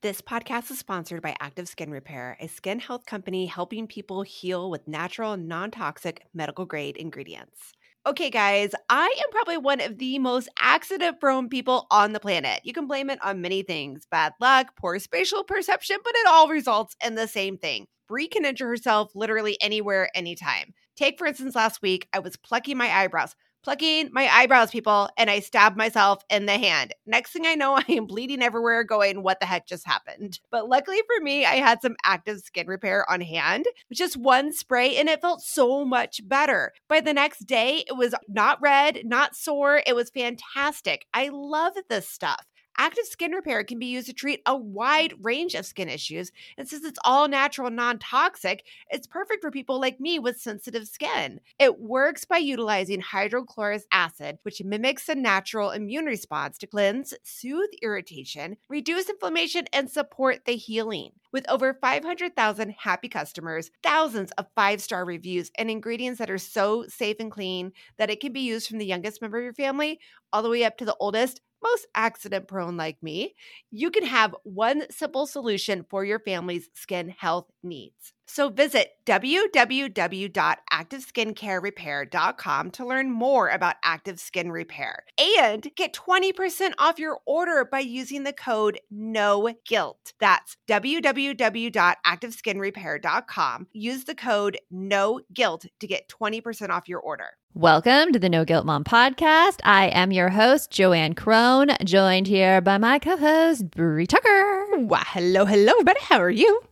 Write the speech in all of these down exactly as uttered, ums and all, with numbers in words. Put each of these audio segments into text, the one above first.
This podcast is sponsored by Active Skin Repair, a skin health company helping people heal with natural, non-toxic, medical-grade ingredients. Okay, guys, I am probably one of the most accident-prone people on the planet. You can blame it on many things, bad luck, poor spatial perception, but it all results in the same thing. Brie can injure herself literally anywhere, anytime. Take, for instance, last week, I was plucking my eyebrows. Plucking my eyebrows, people, and I stabbed myself in the hand. Next thing I know, I am bleeding everywhere going, what the heck just happened? But luckily for me, I had some Active Skin Repair on hand, just one spray, and it felt so much better. By the next day, it was not red, not sore. It was fantastic. I love this stuff. Active Skin Repair can be used to treat a wide range of skin issues. And since it's all natural and non-toxic, it's perfect for people like me with sensitive skin. It works by utilizing hydrochloric acid, which mimics a natural immune response to cleanse, soothe irritation, reduce inflammation, and support the healing. With over five hundred thousand happy customers, thousands of five-star reviews, and ingredients that are so safe and clean that it can be used from the youngest member of your family all the way up to the oldest, most accident-prone like me, you can have one simple solution for your family's skin health needs. So visit w w w dot active skincare repair dot com to learn more about Active Skin Repair and get twenty percent off your order by using the code NOGUILT. That's w w w dot active skin repair dot com. Use the code NOGUILT to get twenty percent off your order. Welcome to the No Guilt Mom podcast. I am your host, Joanne Crone, joined here by my co-host, Brie Tucker. Well, hello, hello, everybody. How are you?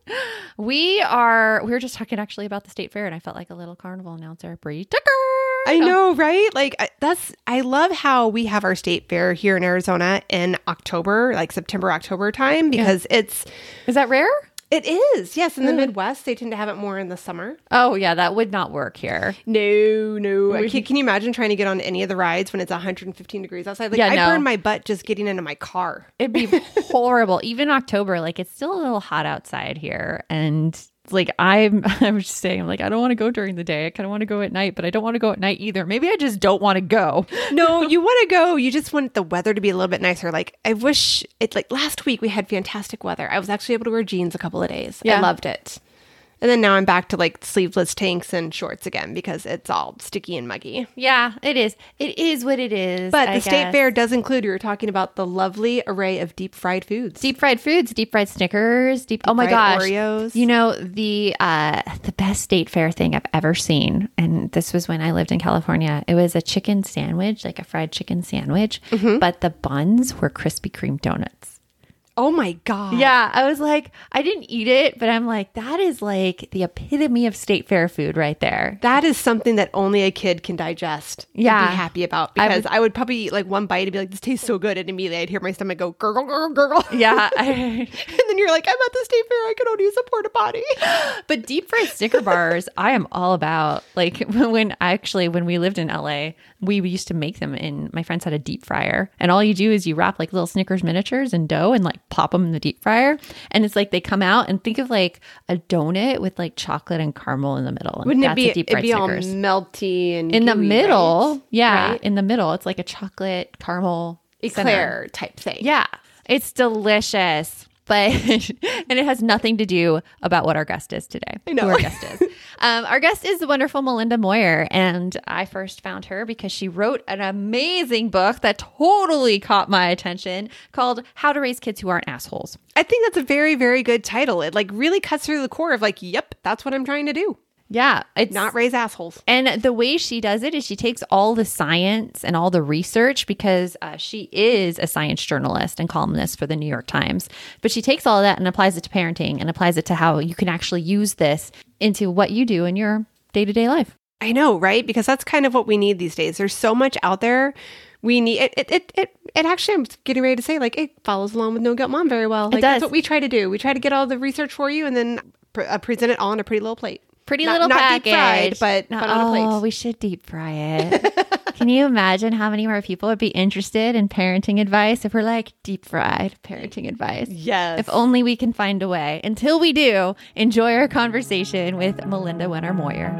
We are, we were just talking actually about the state fair, and I felt like a little carnival announcer, Brie Tucker. I know, right? Like that's, I love how we have our state fair here in Arizona in October, like September, October time, because yeah. it's. Is that rare? It is. Yes. In the Midwest, they tend to have it more in the summer. Oh, yeah. That would not work here. No, no. Can, can you imagine trying to get on any of the rides when it's one hundred fifteen degrees outside? Like, yeah, I no. burn my butt just getting into my car. It'd be horrible. Even October, like it's still a little hot outside here. And like I'm, I'm just saying, like, I don't want to go during the day. I kind of want to go at night, but I don't want to go at night either. Maybe I just don't want to go. No, you want to go. You just want the weather to be a little bit nicer. Like, I wish it, like last week we had fantastic weather. I was actually able to wear jeans a couple of days. Yeah. I loved it. And then now I'm back to like sleeveless tanks and shorts again because it's all sticky and muggy. Yeah, it is. It is what it is. But I the guess. state fair does include, we were talking about the lovely array of deep fried foods. Deep fried foods, deep fried Snickers, deep, deep oh my gosh. Oreos. You know, the uh, the best state fair thing I've ever seen, and this was when I lived in California, it was a chicken sandwich, like a fried chicken sandwich, mm-hmm. but the buns were Krispy Kreme donuts. Oh my God. Yeah. I was like, I didn't eat it, but I'm like, that is like the epitome of state fair food right there. That is something that only a kid can digest. Yeah. And be happy about because I would, I would, I would probably eat like one bite and be like, this tastes so good. And immediately I'd hear my stomach go gurgle, gurgle, gurgle. Yeah. I, and then you're like, I'm at the state fair. I can only use a porta potty. But deep fried Snicker bars, I am all about. Like when actually, when we lived in L A, we used to make them in, my friends had a deep fryer. And all you do is you wrap like little Snickers miniatures in dough and like pop them in the deep fryer. And it's like they come out and think of like a donut with like chocolate and caramel in the middle. And Wouldn't that's it be, a deep fried it'd be Snickers. all melty and in gooey, the middle? Right? Yeah. Right? In the middle, it's like a chocolate caramel eclair center. type thing. Yeah. It's delicious. But and it has nothing to do about what our guest is today. I know. Who our guest is. Um, our guest is the wonderful Melinda Moyer. And I first found her because she wrote an amazing book that totally caught my attention called How to Raise Kids Who Aren't Assholes. I think that's a very, very good title. It like really cuts through the core of like, yep, that's what I'm trying to do. Yeah. It's not raise assholes. And the way she does it is she takes all the science and all the research because uh, she is a science journalist and columnist for the New York Times. But she takes all of that and applies it to parenting and applies it to how you can actually use this into what you do in your day-to-day life. I know, right? Because that's kind of what we need these days. There's so much out there. We need it. It it it, it actually, I'm getting ready to say, like, it follows along with No Guilt Mom very well. Like, it does. That's what we try to do. We try to get all the research for you and then pre- uh, present it all on a pretty little plate. Pretty not, little not package. Deep fried, but, no, but on a plate. Oh, we should deep fry it. Can you imagine how many more people would be interested in parenting advice if we're like deep fried parenting advice? Yes. If only we can find a way. Until we do, enjoy our conversation with Melinda Wenner Moyer.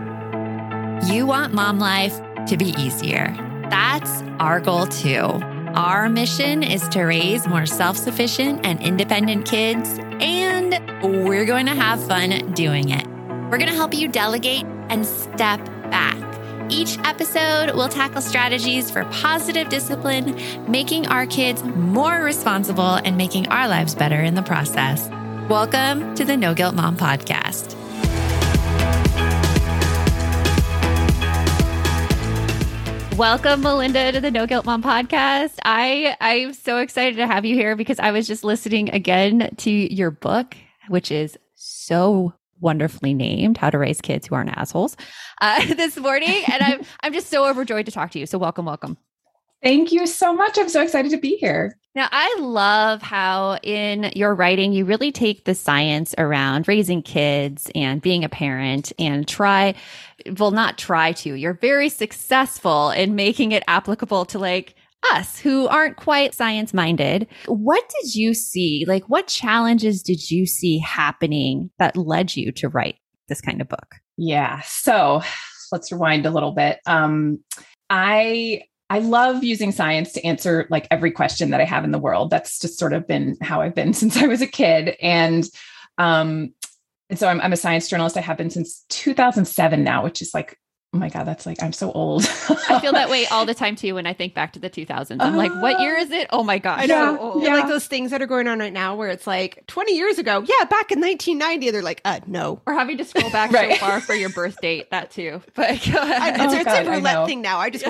You want mom life to be easier. That's our goal too. Our mission is to raise more self-sufficient and independent kids, and we're going to have fun doing it. We're going to help you delegate and step back. Each episode will tackle strategies for positive discipline, making our kids more responsible and making our lives better in the process. Welcome to the No Guilt Mom Podcast. Welcome, Melinda, to the No Guilt Mom Podcast. I, I'm so excited to have you here because I was just listening again to your book, which is so wonderfully named, How to Raise Kids Who Aren't Assholes, uh, this morning. And I'm, I'm just so overjoyed to talk to you. So welcome, welcome. Thank you so much. I'm so excited to be here. Now, I love how in your writing, you really take the science around raising kids and being a parent and try, well, not try to, you're very successful in making it applicable to like us who aren't quite science minded. What did you see? Like, what challenges did you see happening that led you to write this kind of book? Yeah. So let's rewind a little bit. Um, I I love using science to answer like every question that I have in the world. That's just sort of been how I've been since I was a kid. And, um, and so I'm, I'm a science journalist. I have been since two thousand seven now, which is like, oh my God, that's like, I'm so old. I feel that way all the time too. When I think back to the two thousands, I'm uh, like, what year is it? Oh my gosh. I know. So yeah. Like those things that are going on right now where it's like twenty years ago. Yeah. Back in nineteen ninety, they're like, uh, no. Or having to scroll back right. so far for your birth date, that too. But go ahead. I, it's, oh, it's God, a roulette thing now. I just go,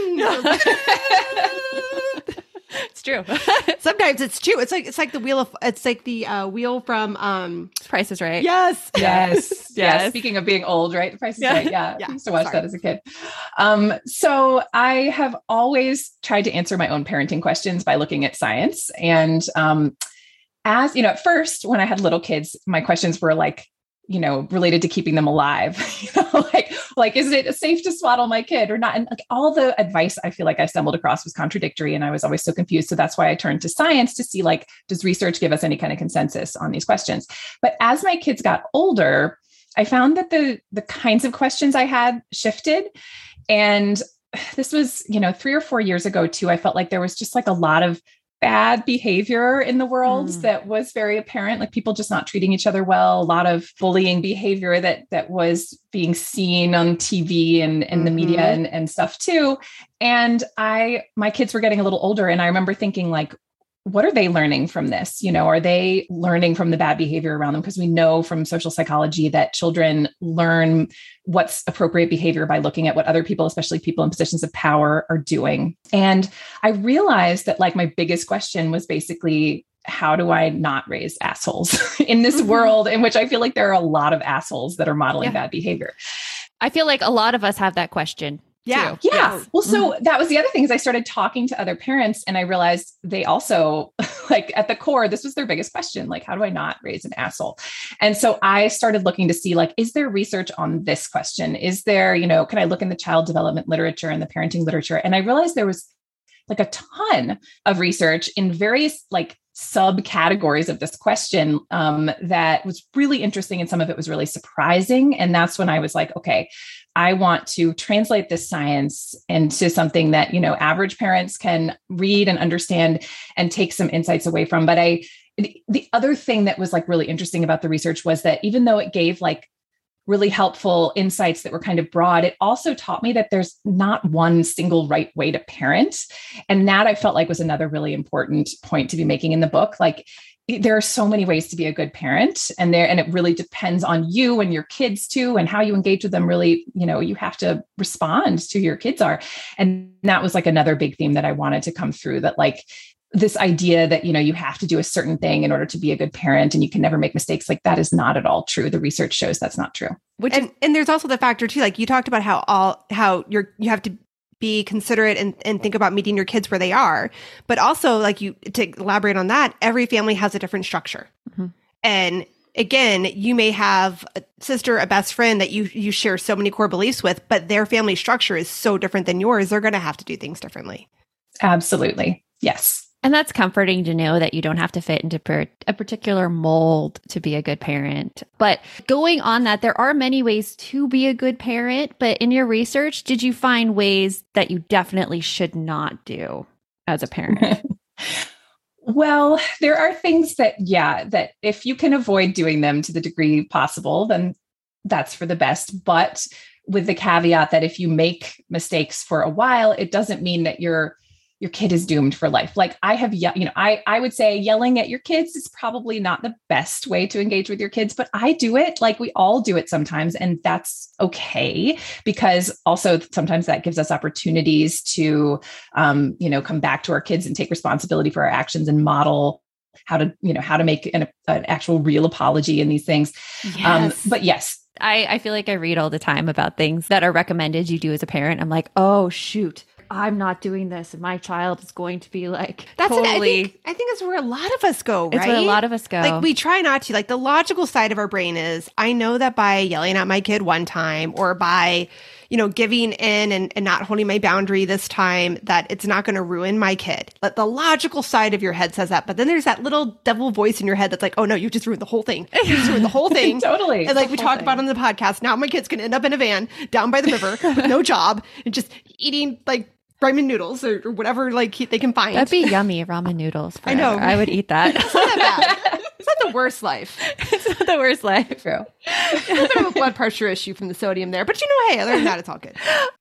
it's true. Sometimes it's true. It's like, it's like the wheel of, it's like the uh, wheel from um, Price is Right. Yes. Yes. yes. yes. Speaking of being old, right? The Price is yeah. Right. Yeah. yeah. I used to watch Sorry. that as a kid. Um, so I have always tried to answer my own parenting questions by looking at science. And um, as, you know, at first when I had little kids, my questions were like, you know, related to keeping them alive, you know, like, like, is it safe to swaddle my kid or not? And like all the advice I feel like I stumbled across was contradictory and I was always so confused. So that's why I turned to science to see like, does research give us any kind of consensus on these questions? But as my kids got older, I found that the, the kinds of questions I had shifted. And this was, you know, three or four years ago too, I felt like there was just like a lot of bad behavior in the world mm. that was very apparent, like people just not treating each other well, a lot of bullying behavior that that was being seen on T V and, and mm-hmm. the media and, and stuff too. And I, my kids were getting a little older and I remember thinking like, what are they learning from this? You know, are they learning from the bad behavior around them? Because we know from social psychology that children learn what's appropriate behavior by looking at what other people, especially people in positions of power, are doing. And I realized that like my biggest question was basically, how do I not raise assholes in this mm-hmm. world in which I feel like there are a lot of assholes that are modeling yeah. bad behavior? I feel like a lot of us have that question. Yeah. Too. Yeah. Yes. Well, so mm-hmm. that was the other thing is I started talking to other parents and I realized they also like at the core, this was their biggest question. Like, how do I not raise an asshole? And so I started looking to see like, is there research on this question? Is there, you know, can I look in the child development literature and the parenting literature? And I realized there was like a ton of research in various like subcategories of this question um, that was really interesting. And some of it was really surprising. And that's when I was like, okay, I want to translate this science into something that, you know, average parents can read and understand and take some insights away from. But I, the other thing that was like really interesting about the research was that even though it gave like really helpful insights that were kind of broad, it also taught me that there's not one single right way to parent. And that I felt like was another really important point to be making in the book. Like, there are so many ways to be a good parent and there, and it really depends on you and your kids too, and how you engage with them. Really, you know, you have to respond to who your kids are. And that was like another big theme that I wanted to come through, that like this idea that, you know, you have to do a certain thing in order to be a good parent and you can never make mistakes. Like that is not at all true. The research shows that's not true. Which and, and there's also the factor too, like you talked about how all, how you're, you have to be considerate and, and think about meeting your kids where they are. But also like you, to elaborate on that, every family has a different structure. Mm-hmm. And again, you may have a sister, a best friend that you, you share so many core beliefs with, but their family structure is so different than yours. They're going to have to do things differently. Absolutely. Yes. And that's comforting to know that you don't have to fit into per- a particular mold to be a good parent. But going on that, there are many ways to be a good parent. But in your research, did you find ways that you definitely should not do? as a parent? Well, there are things that, yeah, that if you can avoid doing them to the degree possible, then that's for the best. But with the caveat that if you make mistakes for a while, it doesn't mean that your your kid is doomed for life. Like I have, ye- you know, I I would say yelling at your kids is probably not the best way to engage with your kids, but I do it. Like we all do it sometimes, and that's okay, because also sometimes that gives us opportunities to, um, you know, come back to our kids and take responsibility for our actions and model how to, you know, how to make an, an actual real apology in these things. Yes. Um, but yes. I, I feel like I read all the time about things that are recommended you do as a parent. I'm like, oh, shoot, I'm not doing this. And my child is going to be like, that's totally. An, I, think, I think that's where a lot of us go, right? It's where a lot of us go. Like we try not to. Like the logical side of our brain is, I know that by yelling at my kid one time or by, you know, giving in and, and not holding my boundary this time, that it's not going to ruin my kid. But the logical side of your head says that. But then there's that little devil voice in your head that's like, oh no, you just ruined the whole thing. You just ruined the whole thing. Totally. And like we talked thing. about on the podcast, now my kid's going to end up in a van down by the river with no job and just eating like ramen noodles or, or whatever like he, they can find. That'd be yummy, ramen noodles. Forever. I know. I would eat that. It's not that bad. It's not the worst life. It's not the worst life. True. A little bit of a blood pressure issue from the sodium there. But you know, hey, other than that, it's all good.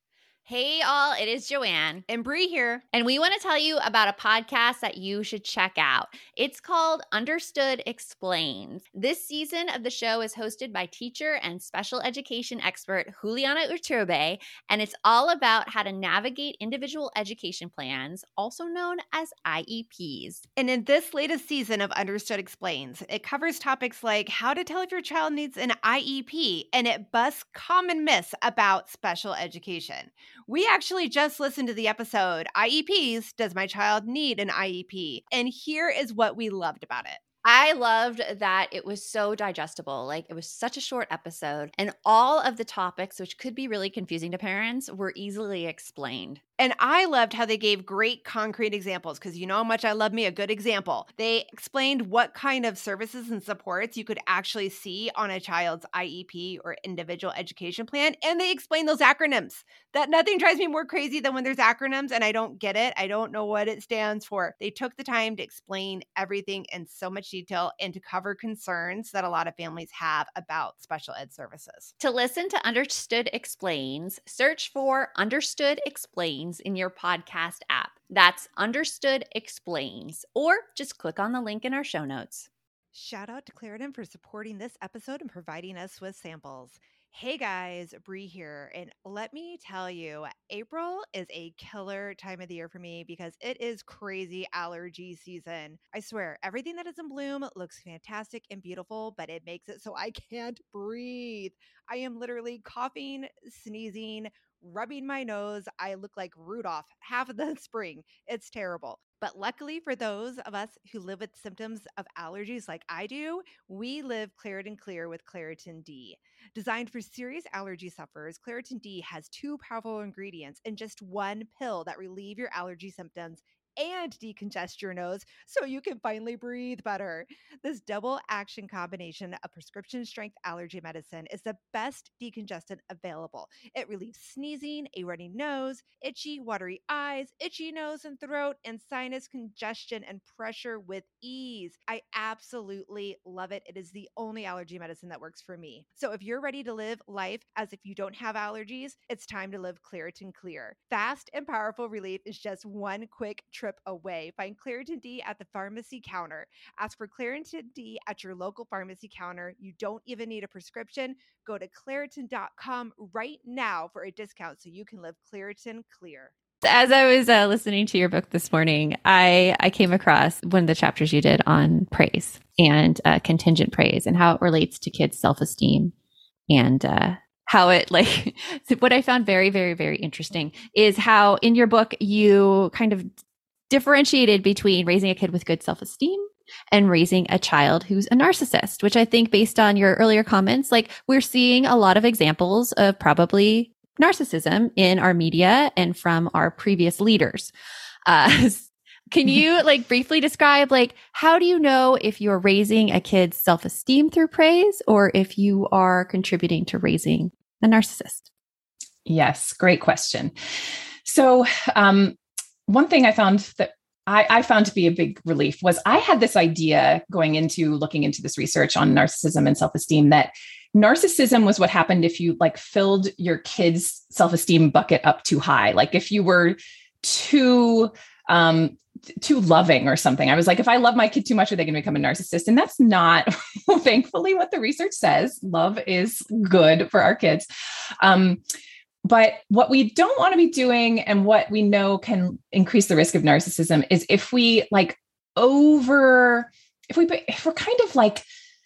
Hey all, it is Joanne and Bree here. And we want to tell you about a podcast that you should check out. It's called Understood Explains. This season of the show is hosted by teacher and special education expert Juliana Urturbe, and it's all about how to navigate individual education plans, also known as I E Ps. And in this latest season of Understood Explains, it covers topics like how to tell if your child needs an I E P, and it busts common myths about special education. We actually just listened to the episode, I E Ps, Does My Child Need an I E P? And here is what we loved about it. I loved that it was so digestible. Like it was such a short episode, and all of the topics, which could be really confusing to parents, were easily explained. And I loved how they gave great concrete examples, because you know how much I love me a good example. They explained what kind of services and supports you could actually see on a child's I E P or individual education plan. And they explained those acronyms. That nothing drives me more crazy than when there's acronyms and I don't get it. I don't know what it stands for. They took the time to explain everything in so much detail and to cover concerns that a lot of families have about special ed services. To listen to Understood Explains, search for Understood Explains in your podcast app. That's Understood Explains, or just click on the link in our show notes. Shout out to Claritin for supporting this episode and providing us with samples. Hey guys, Bree here, and let me tell you, April is a killer time of the year for me because it is crazy allergy season. I swear, everything that is in bloom looks fantastic and beautiful, but it makes it so I can't breathe. I am literally coughing, sneezing, rubbing my nose. I look like Rudolph half of the spring. It's terrible. But luckily for those of us who live with symptoms of allergies like I do, we live Claritin Clear with Claritin D. Designed for serious allergy sufferers, Claritin D has two powerful ingredients in just one pill that relieve your allergy symptoms and decongest your nose so you can finally breathe better. This double action combination of prescription strength allergy medicine is the best decongestant available. It relieves sneezing, a runny nose, itchy, watery eyes, itchy nose and throat, and sinus congestion and pressure with ease. I absolutely love it. It is the only allergy medicine that works for me. So if you're ready to live life as if you don't have allergies, it's time to live Claritin Clear. Fast and powerful relief is just one quick trip away. Find Claritin D at the pharmacy counter. Ask for Claritin D at your local pharmacy counter. You don't even need a prescription. Go to Claritin dot com right now for a discount so you can live Claritin Clear. As I was uh, listening to your book this morning, I, I came across one of the chapters you did on praise and uh, contingent praise and how it relates to kids' self-esteem, and uh, how it like what I found very, very, very interesting is how in your book you kind of differentiated between raising a kid with good self-esteem and raising a child who's a narcissist, which I think based on your earlier comments, like we're seeing a lot of examples of probably narcissism in our media and from our previous leaders. Uh, can you like briefly describe like how do you know if you're raising a kid's self-esteem through praise or if you are contributing to raising a narcissist? Yes, great question. So, um, one thing I found that I, I found to be a big relief was I had this idea going into looking into this research on narcissism and self-esteem that narcissism was what happened if you like filled your kid's self-esteem bucket up too high. Like if you were too, um, too loving or something. I was like, if I love my kid too much, are they going to become a narcissist? And that's not, thankfully, what the research says. Love is good for our kids. Um, But what we don't want to be doing and what we know can increase the risk of narcissism is if we like over, if we, if we're kind of like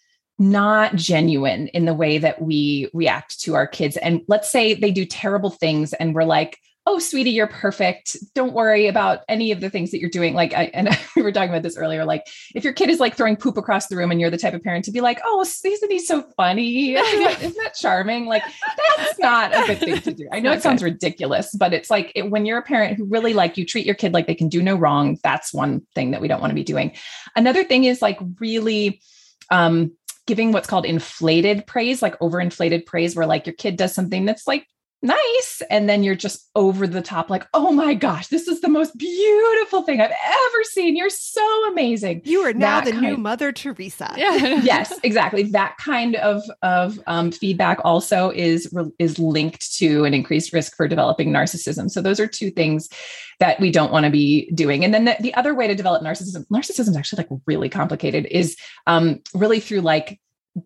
not genuine in the way that we react to our kids. And let's say they do terrible things and we're like, oh, sweetie, you're perfect. Don't worry about any of the things that you're doing. Like, I, and we were talking about this earlier, like if your kid is like throwing poop across the room and you're the type of parent to be like, oh, isn't he so funny? Isn't that, isn't that charming? Like, that's not a good thing to do. I know it sounds ridiculous, but it's like it, when you're a parent who really like you treat your kid like they can do no wrong, that's one thing that we don't want to be doing. Another thing is like really, um, giving what's called inflated praise, like overinflated praise, where like your kid does something that's like nice. And then you're just over the top, like, oh my gosh, this is the most beautiful thing I've ever seen. You're so amazing. You are now that the kind, new Mother Teresa. Yeah. Yes, exactly. That kind of, of um, feedback also is, is linked to an increased risk for developing narcissism. So those are two things that we don't want to be doing. And then the, the other way to develop narcissism, narcissism is actually like really complicated, is um, really through like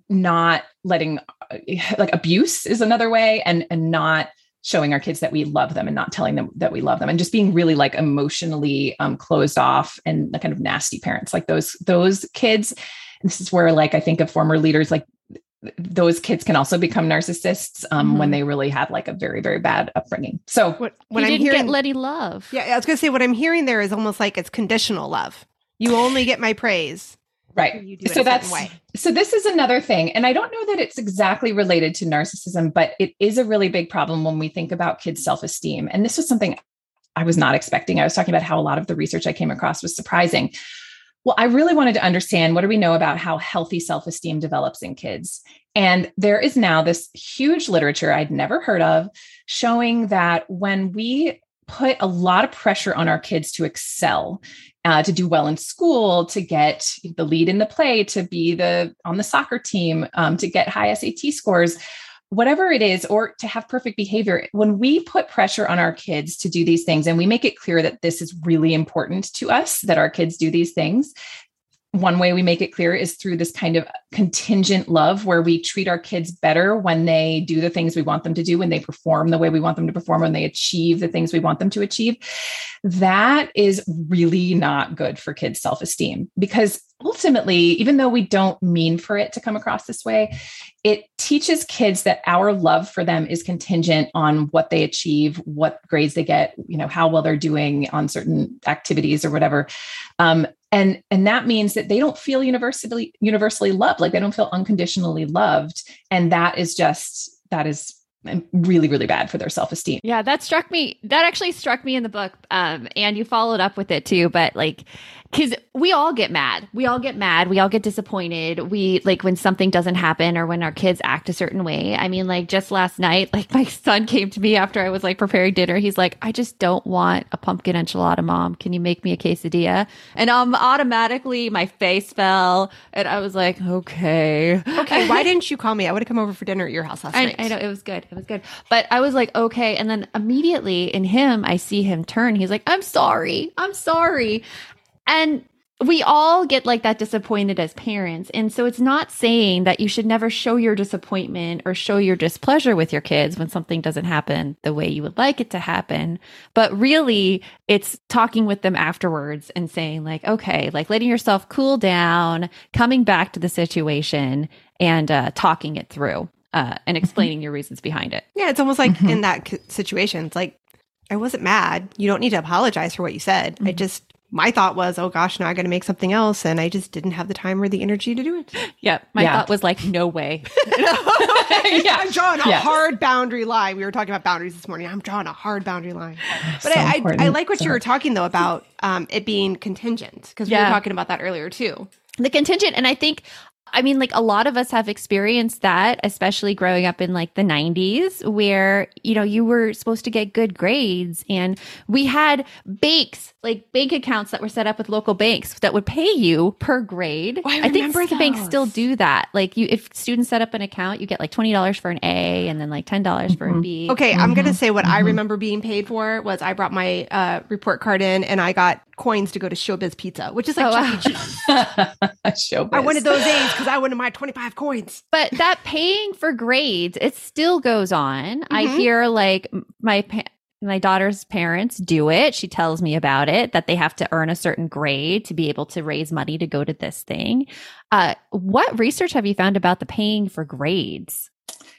not letting, like abuse is another way, and, and not showing our kids that we love them and not telling them that we love them, and just being really like emotionally um, closed off and the kind of nasty parents, like those, those kids. And this is where like, I think of former leaders, like those kids can also become narcissists um, mm-hmm. when they really have like a very, very bad upbringing. So when, when I'm hearing Letty love, yeah, I was going to say what I'm hearing there is almost like it's conditional love. You only get my praise. Right. So that's, way. so this is another thing. And I don't know that it's exactly related to narcissism, but it is a really big problem when we think about kids' self-esteem. And this was something I was not expecting. I was talking about how a lot of the research I came across was surprising. Well, I really wanted to understand, what do we know about how healthy self-esteem develops in kids? And there is now this huge literature I'd never heard of showing that when we put a lot of pressure on our kids to excel, uh, to do well in school, to get the lead in the play, to be the on the soccer team, um, to get high S A T scores, whatever it is, or to have perfect behavior. When we put pressure on our kids to do these things, and we make it clear that this is really important to us, that our kids do these things, one way we make it clear is through this kind of contingent love, where we treat our kids better when they do the things we want them to do, when they perform the way we want them to perform, when they achieve the things we want them to achieve. That is really not good for kids' self-esteem, because ultimately, even though we don't mean for it to come across this way, it teaches kids that our love for them is contingent on what they achieve, what grades they get, you know, how well they're doing on certain activities or whatever. Um, and, and that means that they don't feel universally, universally loved, like they don't feel unconditionally loved. And that is just, that is really, really bad for their self-esteem. Yeah, that struck me. That actually struck me in the book. Um, and you followed up with it too, but like, because we all get mad. We all get mad. We all get disappointed. We like when something doesn't happen or when our kids act a certain way. I mean, like just last night, like my son came to me after I was like preparing dinner. He's like, I just don't want a pumpkin enchilada, Mom. Can you make me a quesadilla? And um, automatically my face fell and I was like, okay. Okay, why didn't you call me? I would have come over for dinner at your house last I, night. I know, it was good. It was good. But I was like, okay. And then immediately in him, I see him turn. He's like, I'm sorry. I'm sorry. And we all get like that disappointed as parents. And so it's not saying that you should never show your disappointment or show your displeasure with your kids when something doesn't happen the way you would like it to happen. But really, it's talking with them afterwards and saying like, okay, like letting yourself cool down, coming back to the situation and uh, talking it through uh, and explaining mm-hmm. your reasons behind it. Yeah, it's almost like mm-hmm. in that situation, it's like, I wasn't mad. You don't need to apologize for what you said. Mm-hmm. I just... My thought was, oh gosh, now I got to make something else. And I just didn't have the time or the energy to do it. Yeah. My yeah. thought was like, no way. yeah. I'm drawing a yeah. hard boundary line. We were talking about boundaries this morning. I'm drawing a hard boundary line. But so I, I, I like what so you were talking though about um, it being contingent, because yeah. we were talking about that earlier too. The contingent. And I think I mean, like a lot of us have experienced that, especially growing up in like the nineties where, you know, you were supposed to get good grades and we had banks, like bank accounts that were set up with local banks that would pay you per grade. Oh, I, I think those. the banks still do that. Like you, if students set up an account, you get like twenty dollars for an A and then like ten dollars mm-hmm. for a B. Okay. Mm-hmm. I'm going to say what mm-hmm. I remember being paid for was I brought my uh, report card in and I got coins to go to Showbiz Pizza, which is like oh, Chuck E. Cheese. Showbiz. I wanted those A's because I wanted my twenty-five coins. But that paying for grades, it still goes on. Mm-hmm. I hear like my pa- my daughter's parents do it. She tells me about it, that they have to earn a certain grade to be able to raise money to go to this thing. Uh, what research have you found about the paying for grades?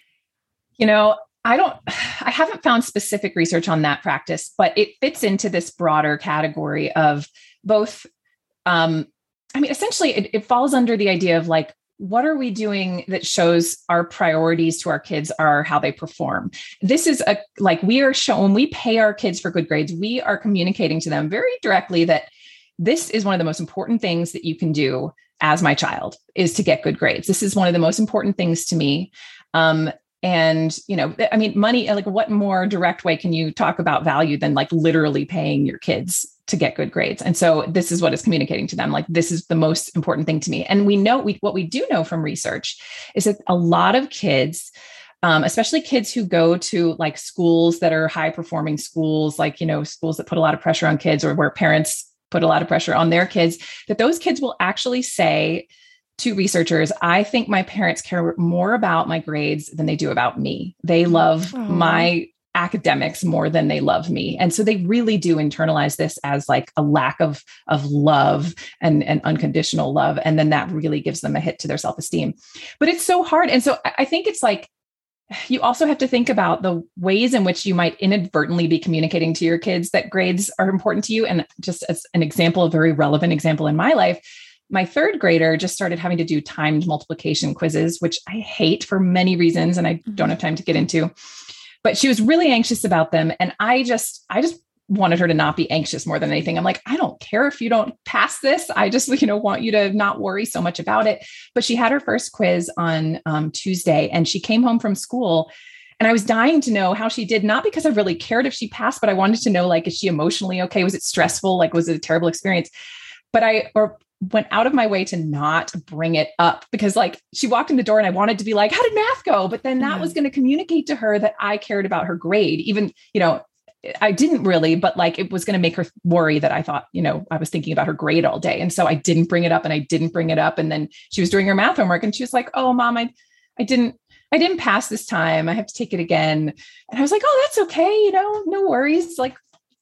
You know, I don't, I haven't found specific research on that practice, but it fits into this broader category of both, um, I mean, essentially it, it falls under the idea of like, what are we doing that shows our priorities to our kids are how they perform? This is a, like we are showing, when we pay our kids for good grades, we are communicating to them very directly that this is one of the most important things that you can do as my child is to get good grades. This is one of the most important things to me. Um, And, you know, I mean, money, like what more direct way can you talk about value than like literally paying your kids to get good grades? And so this is what it's communicating to them. Like, this is the most important thing to me. And we know we, what we do know from research is that a lot of kids, um, especially kids who go to like schools that are high performing schools, like, you know, schools that put a lot of pressure on kids or where parents put a lot of pressure on their kids, that those kids will actually say to researchers, I think my parents care more about my grades than they do about me. They love Aww. my academics more than they love me. And so they really do internalize this as like a lack of, of love and, and unconditional love. And then that really gives them a hit to their self-esteem. But it's so hard. And so I think it's like, you also have to think about the ways in which you might inadvertently be communicating to your kids that grades are important to you. And just as an example, a very relevant example in my life, my third grader just started having to do timed multiplication quizzes, which I hate for many reasons, and I don't have time to get into, but she was really anxious about them. And I just, I just wanted her to not be anxious more than anything. I'm like, I don't care if you don't pass this. I just, you know, want you to not worry so much about it. But she had her first quiz on um, Tuesday and she came home from school and I was dying to know how she did, not because I really cared if she passed, but I wanted to know, like, is she emotionally okay? Was it stressful? Like, was it a terrible experience? But I, or went out of my way to not bring it up because like she walked in the door and I wanted to be like, how did math go? But then that yeah. was going to communicate to her that I cared about her grade. Even, you know, I didn't really, but like it was going to make her worry that I thought, you know, I was thinking about her grade all day. And so I didn't bring it up and I didn't bring it up. And then she was doing her math homework and she was like, oh, mom, I, I didn't, I didn't pass this time. I have to take it again. And I was like, oh, that's okay. You know, no worries. Like,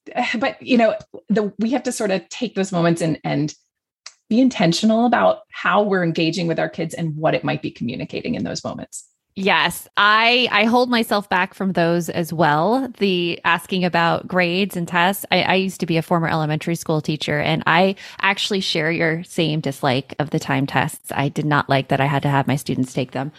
but you know, the, we have to sort of take those moments and, and be intentional about how we're engaging with our kids and what it might be communicating in those moments. Yes, I, I hold myself back from those as well. The asking about grades and tests. I, I used to be a former elementary school teacher, and I actually share your same dislike of the time tests. I did not like that I had to have my students take them.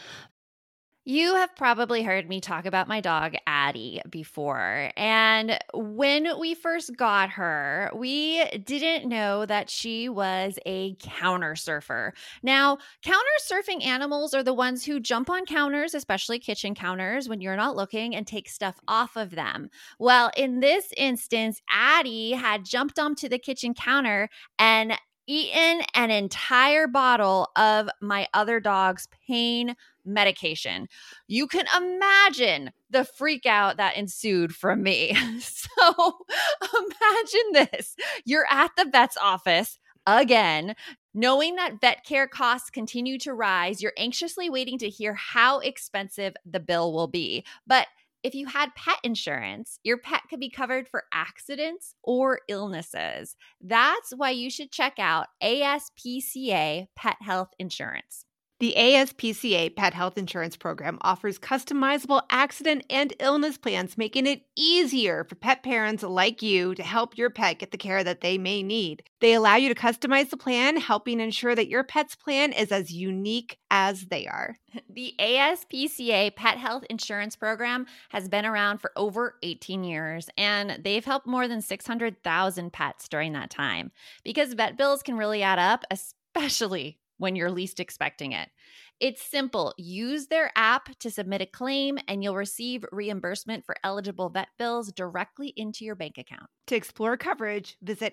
You have probably heard me talk about my dog, Addie, before. And when we first got her, we didn't know that she was a counter surfer. Now, counter surfing animals are the ones who jump on counters, especially kitchen counters, when you're not looking and take stuff off of them. Well, in this instance, Addie had jumped onto the kitchen counter and eaten an entire bottle of my other dog's pain medication. You can imagine the freak out that ensued from me. So imagine this. You're at the vet's office again, knowing that vet care costs continue to rise. You're anxiously waiting to hear how expensive the bill will be. But if you had pet insurance, your pet could be covered for accidents or illnesses. That's why you should check out A S P C A Pet Health Insurance. The A S P C A Pet Health Insurance Program offers customizable accident and illness plans, making it easier for pet parents like you to help your pet get the care that they may need. They allow you to customize the plan, helping ensure that your pet's plan is as unique as they are. The A S P C A Pet Health Insurance Program has been around for over eighteen years, and they've helped more than six hundred thousand pets during that time. Because vet bills can really add up, especially when you're least expecting it. It's simple. Use their app to submit a claim and you'll receive reimbursement for eligible vet bills directly into your bank account. To explore coverage, visit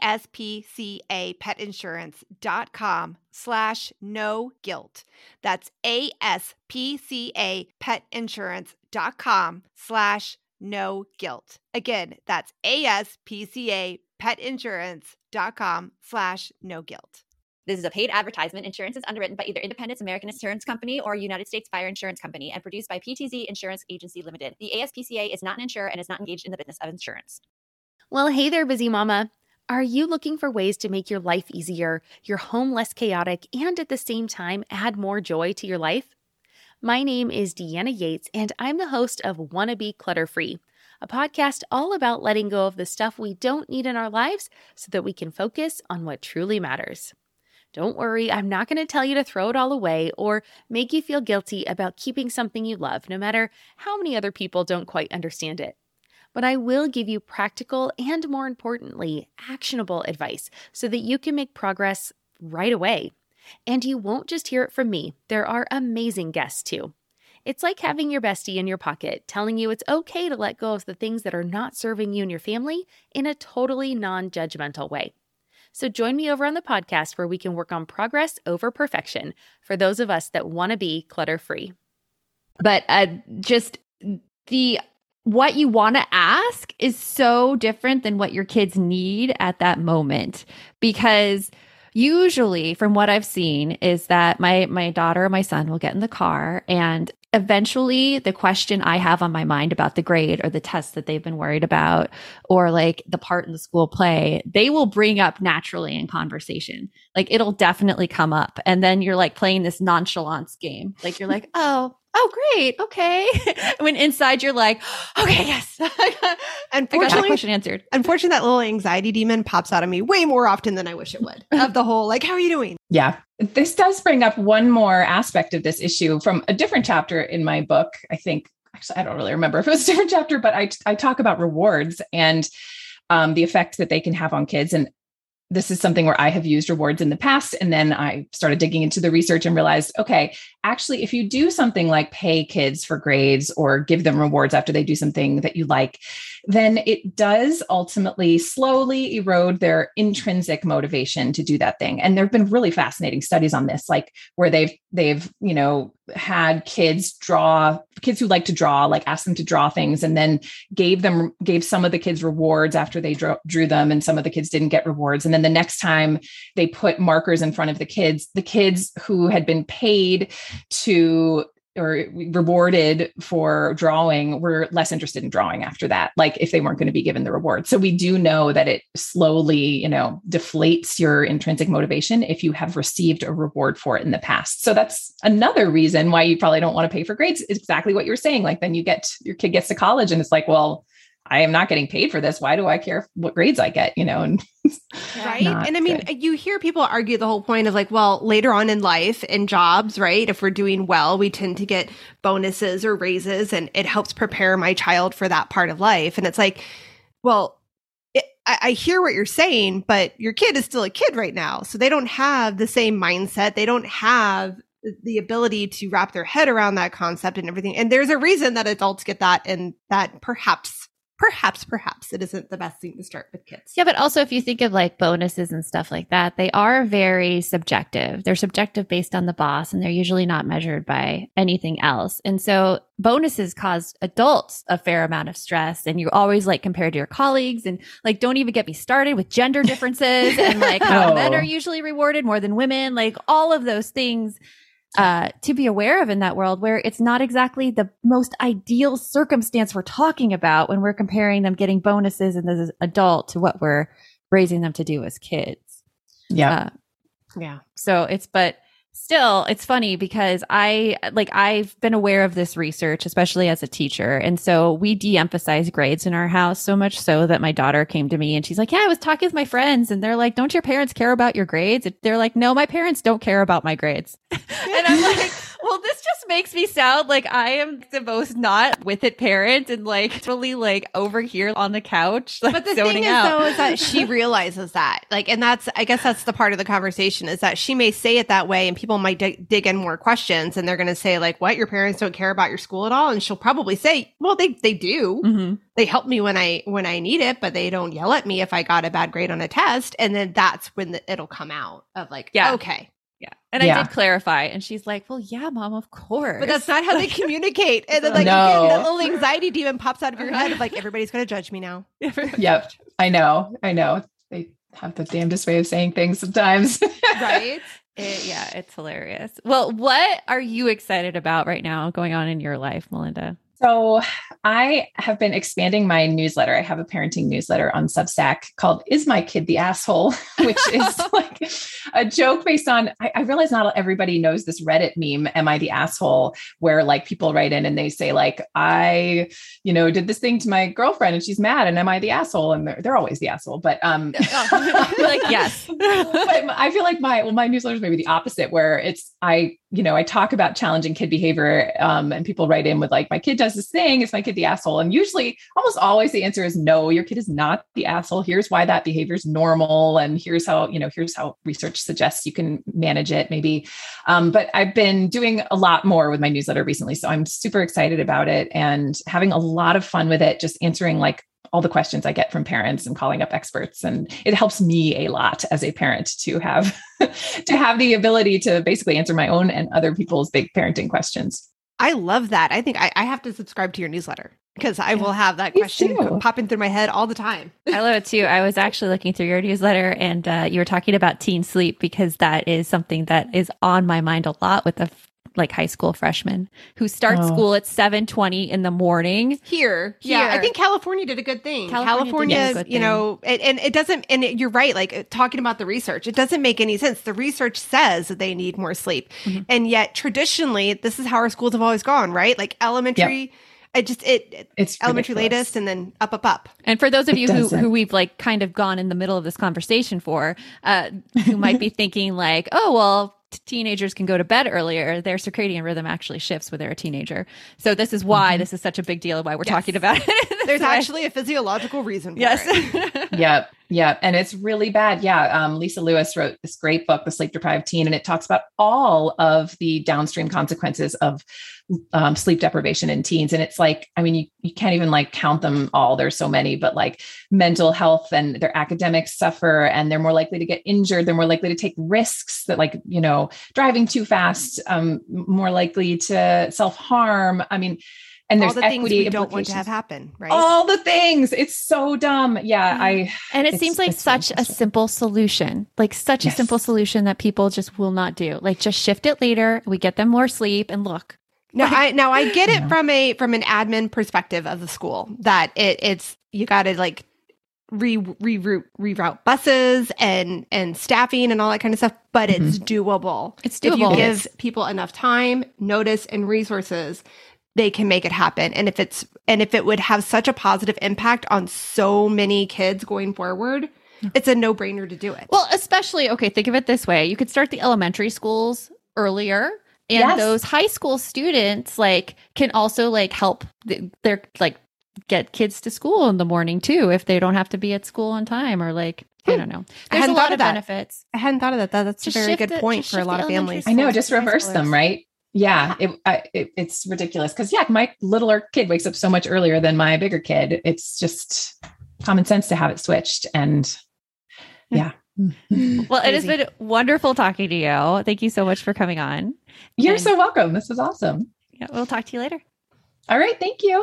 aspcapetinsurance.com slash no guilt. That's aspcapetinsurance.com slash no guilt. Again, that's aspcapetinsurance.com slash no guilt. This is a paid advertisement. Insurance is underwritten by either Independence American Insurance Company or United States Fire Insurance Company and produced by P T Z Insurance Agency Limited. The A S P C A is not an insurer and is not engaged in the business of insurance. Well, hey there, busy mama. Are you looking for ways to make your life easier, your home less chaotic, and at the same time add more joy to your life? My name is Deanna Yates, and I'm the host of Wanna Be Clutter Free, a podcast all about letting go of the stuff we don't need in our lives so that we can focus on what truly matters. Don't worry, I'm not going to tell you to throw it all away or make you feel guilty about keeping something you love, no matter how many other people don't quite understand it. But I will give you practical and, more importantly, actionable advice so that you can make progress right away. And you won't just hear it from me. There are amazing guests too. It's like having your bestie in your pocket telling you it's okay to let go of the things that are not serving you and your family in a totally non-judgmental way. So join me over on the podcast where we can work on progress over perfection for those of us that want to be clutter-free. But uh, just the what you want to ask is so different than what your kids need at that moment. Because usually, from what I've seen, is that my my daughter or my son will get in the car and eventually the question I have on my mind about the grade or the test that they've been worried about or like the part in the school play, they will bring up naturally in conversation. Like it'll definitely come up. And then you're like playing this nonchalance game. Like you're like, oh, oh, great. Okay. When inside you're like, okay, yes. Unfortunately, I got that question answered. Unfortunately, that little anxiety demon pops out of me way more often than I wish it would. Of the whole, like, how are you doing? Yeah. This does bring up one more aspect of this issue from a different chapter in my book. I think, actually, I don't really remember if it was a different chapter, but I, I talk about rewards and um, the effect that they can have on kids. And this is something where I have used rewards in the past. And then I started digging into the research and realized, okay, actually, if you do something like pay kids for grades or give them rewards after they do something that you like, then it does ultimately slowly erode their intrinsic motivation to do that thing. And there've been really fascinating studies on this, like where they've, they've, you know, had kids draw, kids who like to draw, like ask them to draw things and then gave them, gave some of the kids rewards after they drew, drew them. And some of the kids didn't get rewards. And then the next time they put markers in front of the kids, the kids who had been paid to or rewarded for drawing were less interested in drawing after that, like if they weren't going to be given the reward. So we do know that it slowly, you know, deflates your intrinsic motivation if you have received a reward for it in the past. So that's another reason why you probably don't want to pay for grades, is exactly what you're saying. Like then you get, your kid gets to college and it's like, well, I am not getting paid for this. Why do I care what grades I get? You know, and right. And I mean, good. You hear people argue the whole point of like, well, later on in life in jobs, right? If we're doing well, we tend to get bonuses or raises and it helps prepare my child for that part of life. And it's like, well, it, I, I hear what you're saying, but your kid is still a kid right now. So they don't have the same mindset. They don't have the ability to wrap their head around that concept and everything. And there's a reason that adults get that, and that perhaps Perhaps, perhaps it isn't the best thing to start with kids. Yeah, but also if you think of like bonuses and stuff like that, they are very subjective. They're subjective based on the boss, and they're usually not measured by anything else. And so bonuses cause adults a fair amount of stress, and you always like compared to your colleagues, and like don't even get me started with gender differences and like how oh. men are usually rewarded more than women, like all of those things. Uh, to be aware of in that world where it's not exactly the most ideal circumstance we're talking about when we're comparing them getting bonuses as an adult to what we're raising them to do as kids. Yeah. Uh, yeah. So it's, but still, it's funny because I, like, I've been aware of this research, especially as a teacher. And so we de-emphasize grades in our house so much so that my daughter came to me and she's like, yeah, I was talking with my friends and they're like, don't your parents care about your grades? They're like, no, my parents don't care about my grades. And I'm like, well, this just makes me sound like I am the most not with it parent and like totally like over here on the couch. Like, but the zoning thing is, out. though, is that she realizes that. Like, and that's, I guess that's the part of the conversation is that she may say it that way and people might dig, dig in more questions and they're going to say, like, what? Your parents don't care about your school at all? And she'll probably say, well, they, they do. Mm-hmm. They help me when I when I need it, but they don't yell at me if I got a bad grade on a test. And then that's when the, it'll come out of like, yeah. okay. Yeah. And yeah. I did clarify. And she's like, well, yeah, Mom, of course. But that's not how they communicate. And then like no. again, that little anxiety demon pops out of your head of like, everybody's going to judge me now. Yep. I know. I know. They have the damnedest way of saying things sometimes. Right? It, yeah, it's hilarious. Well, what are you excited about right now going on in your life, Melinda? So I have been expanding my newsletter. I have a parenting newsletter on Substack called Is My Kid the Asshole? Which is like a joke based on, I, I realize not everybody knows this Reddit meme, Am I the Asshole? Where like people write in and they say like, I, you know, did this thing to my girlfriend and she's mad and am I the asshole? And they're, they're always the asshole, but um, like, yes. But I feel like my, well, my newsletter is maybe the opposite where it's, I, you know, I talk about challenging kid behavior um, and people write in with like, my kid does this thing. Is my kid the asshole? And usually almost always the answer is no, your kid is not the asshole. Here's why that behavior is normal. And here's how, you know, here's how research suggests you can manage it maybe. Um, but I've been doing a lot more with my newsletter recently. So I'm super excited about it and having a lot of fun with it, just answering like all the questions I get from parents and calling up experts. And it helps me a lot as a parent to have, to have the ability to basically answer my own and other people's big parenting questions. I love that. I think I, I have to subscribe to your newsletter because I Yeah, will have that me question too. popping through my head all the time. I love it too. I was actually looking through your newsletter and uh, you were talking about teen sleep because that is something that is on my mind a lot with the like high school freshmen who start Oh. school at seven twenty in the morning. Here, yeah, I Here. think California did a good thing. California California, did a good you know, and, and it doesn't, and it, you're right, like uh, talking about the research, it doesn't make any sense. The research says that they need more sleep. Mm-hmm. And yet traditionally, this is how our schools have always gone, right? Like elementary, it just, it, it It's elementary ridiculous. latest and then up, up, up. And for those of It you who, doesn't. who we've like kind of gone in the middle of this conversation for, uh, who might be thinking like, oh, well, t- teenagers can go to bed earlier. Their circadian rhythm actually shifts when they're a teenager. So this is why Mm-hmm. this is such a big deal, why we're Yes. talking about it. There's So I- actually a physiological reason for yes. it. Yep. Yep. And it's really bad. Yeah. Um, Lisa Lewis wrote this great book, The Sleep Deprived Teen, and it talks about all of the downstream consequences of um, sleep deprivation in teens. And it's like, I mean, you, you can't even like count them all. There's so many, but like mental health and their academics suffer and they're more likely to get injured. They're more likely to take risks that like, you know, driving too fast, um, more likely to self-harm. I mean, and there's All the things equity we don't want to implications. have happen, right? All the things. It's so dumb. Yeah. I, And it It's- seems like it's such a interesting. simple solution, like such Yes. a simple solution that people just will not do. Like just shift it later. We get them more sleep and look. No, I now I get it Yeah. from a from an admin perspective of the school that it it's you got to like re reroute reroute buses and and staffing and all that kind of stuff, but it's doable. It's If you doable. give people enough time, notice, and resources, they can make it happen. And if it's and if it would have such a positive impact on so many kids going forward, it's a no brainer to do it. Well, especially, okay, think of it this way. You could start the elementary schools earlier. And Yes. those high school students like can also like help th- their like get kids to school in the morning too if they don't have to be at school on time or like I don't know. I There's a hadn't lot thought of of that. benefits. I hadn't thought of that. that that's Just a very shift good the- point just for a shift lot the of elementary families. I know, schools just to high reverse them, schoolers. right? Yeah, it, I, it it's ridiculous because yeah, my littler kid wakes up so much earlier than my bigger kid. It's just common sense to have it switched, and yeah. Well, it has Crazy. been wonderful talking to you. Thank you so much for coming on. You're And- so welcome. This was awesome. Yeah, we'll talk to you later. All right, thank you.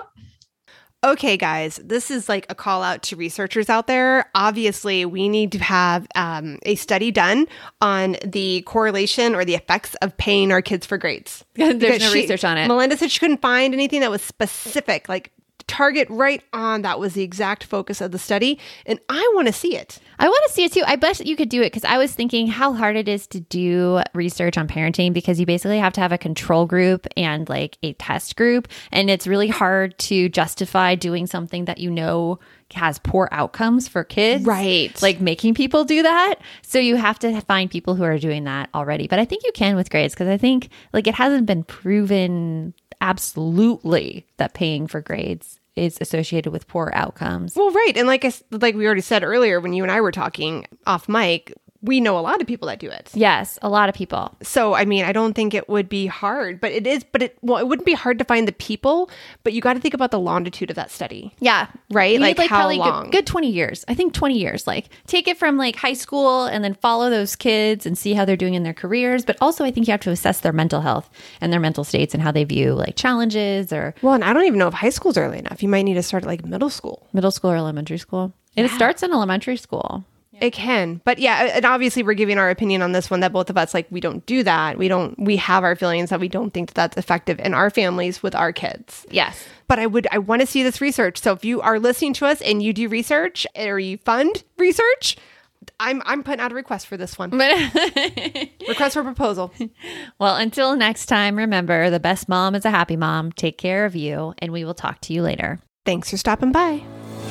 Okay, guys, this is like a call out to researchers out there. Obviously, we need to have um, a study done on the correlation or the effects of paying our kids for grades. There's Because no she- research on it. Melinda said she couldn't find anything that was specific, like target right on. That was the exact focus of the study. And I want to see it. I want to see it too. I bet you could do it because I was thinking how hard it is to do research on parenting because you basically have to have a control group and like a test group. And it's really hard to justify doing something that you know has poor outcomes for kids. Right. Like making people do that. So you have to find people who are doing that already. But I think you can with grades because I think like it hasn't been proven absolutely that paying for grades is associated with poor outcomes. Well, right. And like I, like we already said earlier, when you and I were talking off mic, we know a lot of people that do it. Yes, a lot of people. So, I mean, I don't think it would be hard, but it is, but it, well, it wouldn't be hard to find the people, but you got to think about the longitude of that study. Yeah. Right? You like, need, like how probably long? Good, good twenty years. I think twenty years. Like take it from like high school and then follow those kids and see how they're doing in their careers. But also I think you have to assess their mental health and their mental states and how they view like challenges or. Well, and I don't even know if high school's early enough. You might need to start at like middle school. Middle school or elementary school. Yeah. It starts in elementary school. It can. But yeah, and obviously we're giving our opinion on this one that both of us, like, we don't do that. We don't, we have our feelings that we don't think that that's effective in our families with our kids. Yes. But I would, I want to see this research. So if you are listening to us and you do research or you fund research, I'm, I'm putting out a request for this one. Request for proposal. Well, until next time, remember the best mom is a happy mom. Take care of you and we will talk to you later. Thanks for stopping by.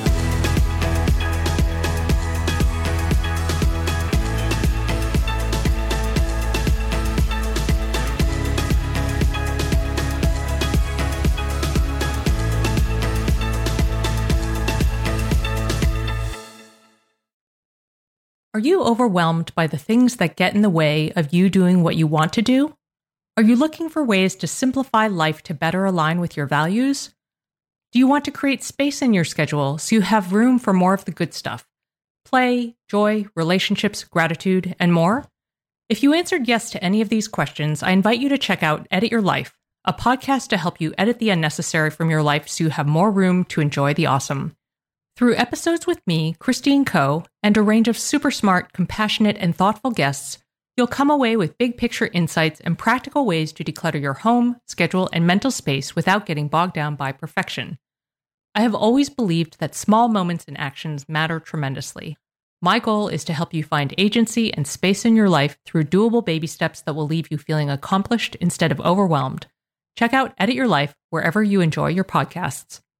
Are you overwhelmed by the things that get in the way of you doing what you want to do? Are you looking for ways to simplify life to better align with your values? Do you want to create space in your schedule so you have room for more of the good stuff? Play, joy, relationships, gratitude, and more? If you answered yes to any of these questions, I invite you to check out Edit Your Life, a podcast to help you edit the unnecessary from your life so you have more room to enjoy the awesome. Through episodes with me, Christine Coe, and a range of super smart, compassionate, and thoughtful guests, you'll come away with big picture insights and practical ways to declutter your home, schedule, and mental space without getting bogged down by perfection. I have always believed that small moments and actions matter tremendously. My goal is to help you find agency and space in your life through doable baby steps that will leave you feeling accomplished instead of overwhelmed. Check out Edit Your Life wherever you enjoy your podcasts.